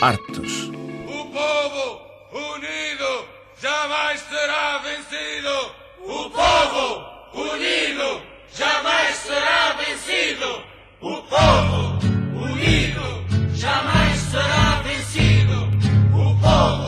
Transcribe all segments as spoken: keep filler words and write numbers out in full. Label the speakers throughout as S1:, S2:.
S1: Artes.
S2: O povo unido jamais será vencido. O povo unido jamais será vencido. O povo unido jamais será vencido. O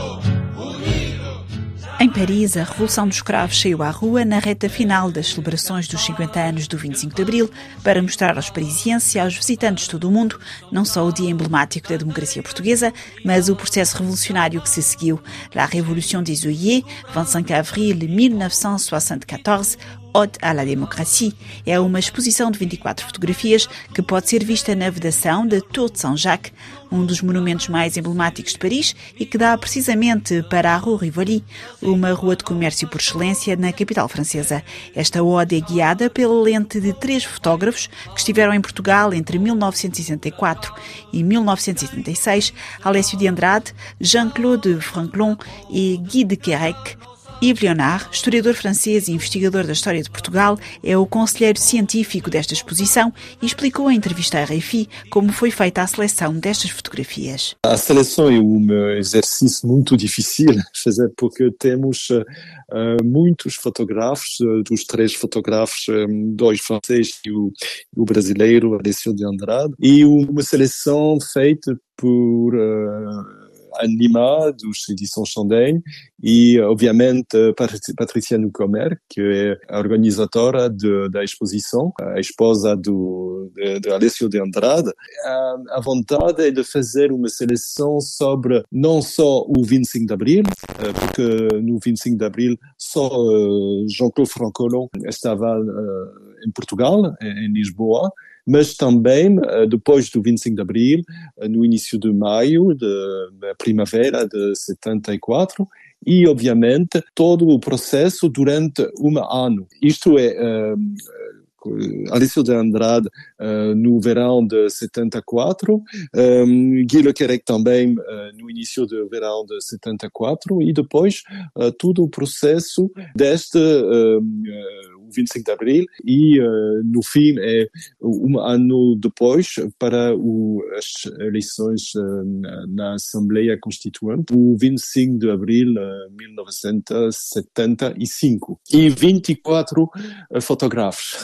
S2: povo unido.
S3: Em Paris, a Revolução dos Cravos saiu à rua na reta final das celebrações dos cinquenta anos do vinte e cinco de Abril para mostrar aos parisienses e aos visitantes de todo o mundo não só o dia emblemático da democracia portuguesa, mas o processo revolucionário que se seguiu. La Révolution des œillets, vinte e cinco de avril de mille neuf cent soixante-quatorze, Ode à la démocratie, é uma exposição de vinte e quatro fotografias que pode ser vista na vedação da Tour de Saint-Jacques, um dos monumentos mais emblemáticos de Paris e que dá precisamente para a Rue Rivoli, uma rua de comércio por excelência na capital francesa. Esta ode é guiada pela lente de três fotógrafos que estiveram em Portugal entre mil novecentos e sessenta e quatro e mil novecentos e setenta e seis, Alessio de Andrade, Jean-Claude Franklin e Guy de Quérec. Yves Léonard, historiador francês e investigador da história de Portugal, é o conselheiro científico desta exposição e explicou em entrevista à R F I como foi feita a seleção destas fotografias.
S4: A seleção é um exercício muito difícil fazer porque temos uh, muitos fotógrafos, uh, dos três fotógrafos, um, dois franceses e o, o brasileiro Alessio de Andrade, e uma seleção feita por Uh, Anima, dos Edições Chandelle, e, obviamente, Patricia Newcomer, que é a organizadora de, da exposição, a esposa do, de, de Alessio de Andrade. A, a vontade é de fazer uma seleção sobre não só o vinte e cinco de Abril, porque no vinte e cinco de Abril só Jean-Claude Francolon estava em Portugal, em Lisboa, mas também, depois do vinte e cinco de Abril, no início de maio, da primavera de setenta e quatro, e, obviamente, todo o processo durante um ano. Isto é, uh, Alessio de Andrade uh, no verão de setenta e quatro, um, Guy Le Quérec também uh, no início do verão de setenta e quatro, e depois uh, todo o processo deste uh, uh, vinte e cinco de Abril, e uh, no fim é um ano depois para o, as eleições uh, na Assembleia Constituinte, o vinte e cinco de Abril de uh, mil novecentos e setenta e cinco. E vinte e quatro uh, fotógrafos.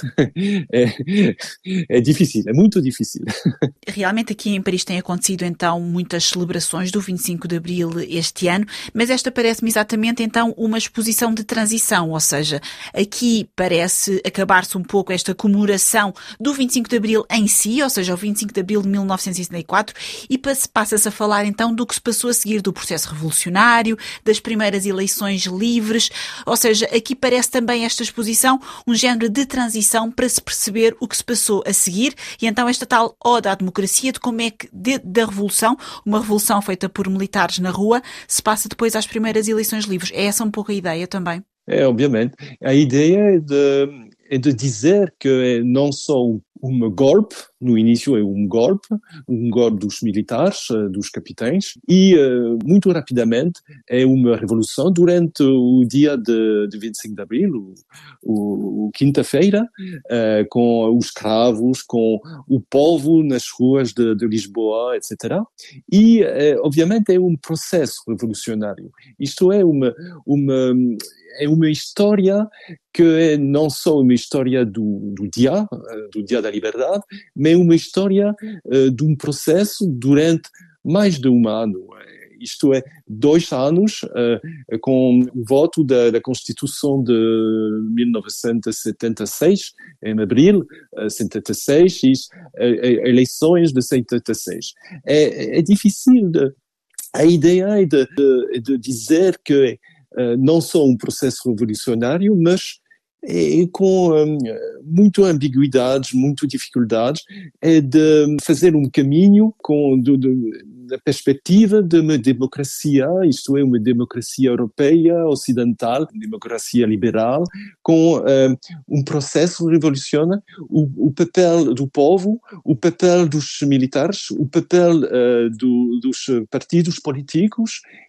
S4: é, é difícil, é muito difícil.
S3: Realmente aqui em Paris tem acontecido então muitas celebrações do vinte e cinco de Abril este ano, mas esta parece-me exatamente então uma exposição de transição, ou seja, aqui parece Parece acabar-se um pouco esta comemoração do vinte e cinco de Abril em si, ou seja, o vinte e cinco de Abril de mil novecentos e setenta e quatro, e passa-se a falar então do que se passou a seguir do processo revolucionário, das primeiras eleições livres, ou seja, aqui parece também esta exposição um género de transição para se perceber o que se passou a seguir, e então esta tal ode à democracia, de como é que de, da revolução, uma revolução feita por militares na rua, se passa depois às primeiras eleições livres. É essa um pouco a ideia também?
S4: É, obviamente. A ideia é de, é de dizer que é não só um, um golpe, no início é um golpe, um golpe dos militares, dos capitães, e uh, muito rapidamente é uma revolução durante o dia de, de vinte e cinco de Abril, o, o, o quinta-feira, uh, com os cravos, com o povo nas ruas de, de Lisboa, etcétera. E, uh, obviamente, é um processo revolucionário. Isto é uma... uma É uma história que é não só uma história do, do dia, do dia da liberdade, mas uma história uh, de um processo durante mais de um ano. Isto é, dois anos, uh, com o voto da, da Constituição de mil novecentos e setenta e seis, em abril de uh, setenta e seis, e uh, eleições de setenta e seis. É, é difícil, de, a ideia é de, de, de dizer que Uh, não só um processo revolucionário, mas é, com um, muitas ambiguidades, muitas dificuldades, é de fazer um caminho com de, de, da perspectiva de uma democracia, isto é, uma democracia europeia, ocidental, democracia liberal, com um, um processo revolucionário, o, o papel do povo, o papel dos militares, o papel uh, do, dos partidos políticos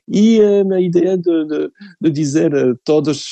S4: e a ideia de, de, de dizer todos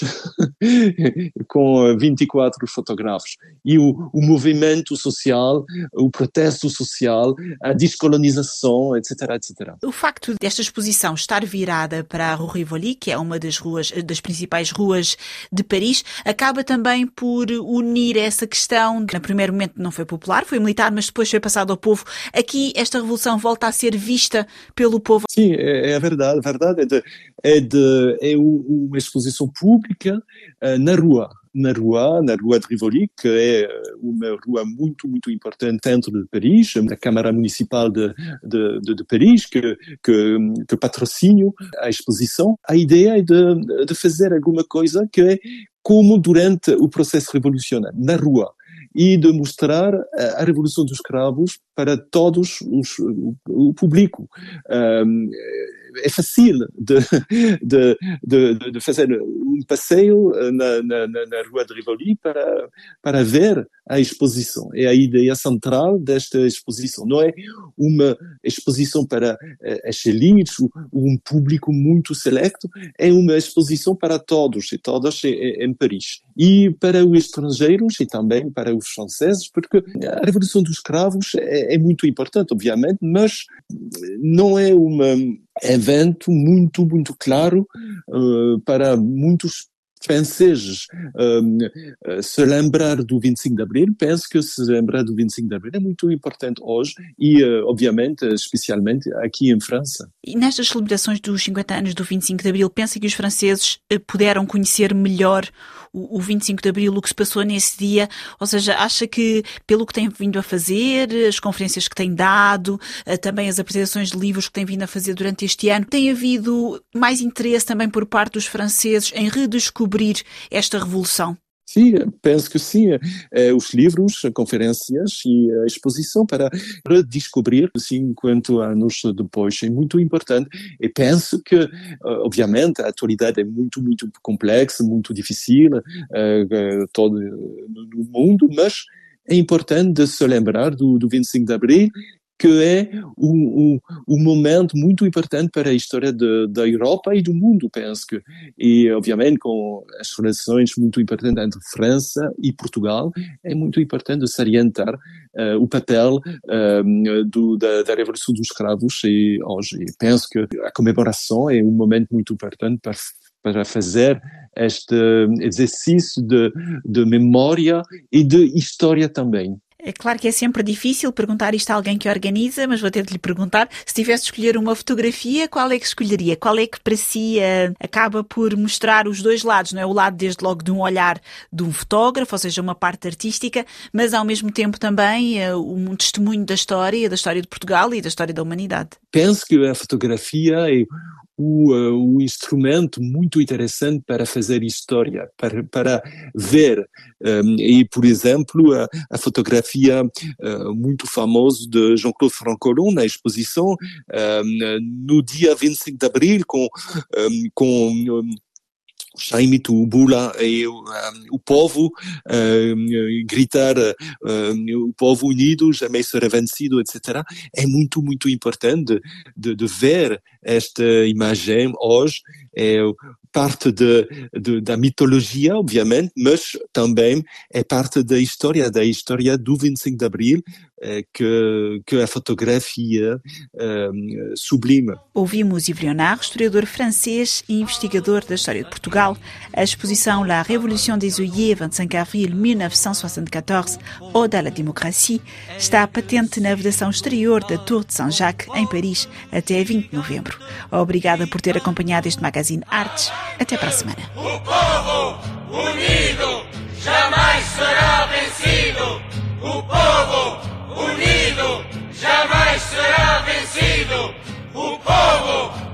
S4: com vinte e quatro fotógrafos, e o, o movimento social, o protesto social, a descolonização, etc, etcétera.
S3: O facto desta exposição estar virada para a Rue Rivoli, que é uma das ruas, das principais ruas de Paris, acaba também por unir essa questão, que no primeiro momento não foi popular, foi militar, mas depois foi passado ao povo. Aqui esta revolução volta a ser vista pelo povo.
S4: Sim, é, é a verdade. A verdade é, de, é, de, é uma exposição pública uh, na rua. Na rua, na rua de Rivoli, que é uma rua muito, muito importante dentro de Paris, a Câmara Municipal de, de, de, de Paris, que, que, que patrocina a exposição. A ideia é de, de fazer alguma coisa que é como durante o processo revolucionário, na rua, e de mostrar a Revolução dos Cravos para todos os, o, o público. Um, é fácil de, de, de, de fazer um passeio na, na, na Rua de Rivoli para, para ver a exposição. É a ideia central desta exposição. Não é uma exposição para as elites, um público muito selecto, é uma exposição para todos e todas em Paris. E para os estrangeiros e também para os franceses, porque a Revolução dos Cravos é, é muito importante, obviamente, mas não é um evento muito, muito claro uh, para muitos franceses. Uh, se lembrar do vinte e cinco de Abril, penso que se lembrar do vinte e cinco de Abril é muito importante hoje e, uh, obviamente, especialmente aqui em França.
S3: E nestas celebrações dos cinquenta anos do vinte e cinco de Abril, pensa que os franceses puderam conhecer melhor o, o vinte e cinco de Abril, o que se passou nesse dia? Ou seja, acha que, pelo que tem vindo a fazer, as conferências que tem dado, também as apresentações de livros que tem vindo a fazer durante este ano, tem havido mais interesse também por parte dos franceses em redescobrir esta revolução?
S4: Sim, penso que sim. Os livros, conferências e a exposição para redescobrir cinquenta anos depois é muito importante. E penso que, obviamente, a atualidade é muito, muito complexa, muito difícil, todo no mundo, mas é importante de se lembrar do, do vinte e cinco de Abril, que é um, um, um momento muito importante para a história de, da Europa e do mundo, penso que. E, obviamente, com as relações muito importantes entre França e Portugal, é muito importante salientar uh, o papel uh, do, da, da Revolução dos Cravos e hoje. E penso que a comemoração é um momento muito importante para para fazer este exercício de, de memória e de história também.
S3: É claro que é sempre difícil perguntar isto a alguém que organiza, mas vou ter de lhe perguntar, se tivesse de escolher uma fotografia, qual é que escolheria? Qual é que para si uh, acaba por mostrar os dois lados, não é? O lado desde logo de um olhar de um fotógrafo, ou seja, uma parte artística, mas ao mesmo tempo também uh, um testemunho da história, da história de Portugal e da história da humanidade.
S4: Penso que a fotografia é o, uh, o instrumento muito interessante para fazer história, para, para ver. Um, e, por exemplo, a, a fotografia uh, muito famosa de Jean-Claude Francolon na exposição um, no dia vinte e cinco de Abril com, um, com um, Jaime Tubula e o, um, o povo um, gritar um, o povo unido jamais será vencido, etcétera. É muito, muito importante de, de ver esta imagem hoje. É parte de, de, da mitologia, obviamente, mas também é parte da história, da história do vinte e cinco de Abril, eh, que, que a fotografia eh, sublima.
S3: Ouvimos Yves Léonard, historiador francês e investigador da história de Portugal. A exposição La Révolution des œillets, vinte e cinco de avril mille neuf cent soixante-quatorze, Ode à la démocratie, está patente na vedação exterior da Tour de Saint-Jacques, em Paris, até vinte de novembro. Obrigada por ter acompanhado este magazine Artes. Até para a semana.
S2: O povo unido jamais será vencido. O povo unido jamais será vencido. O povo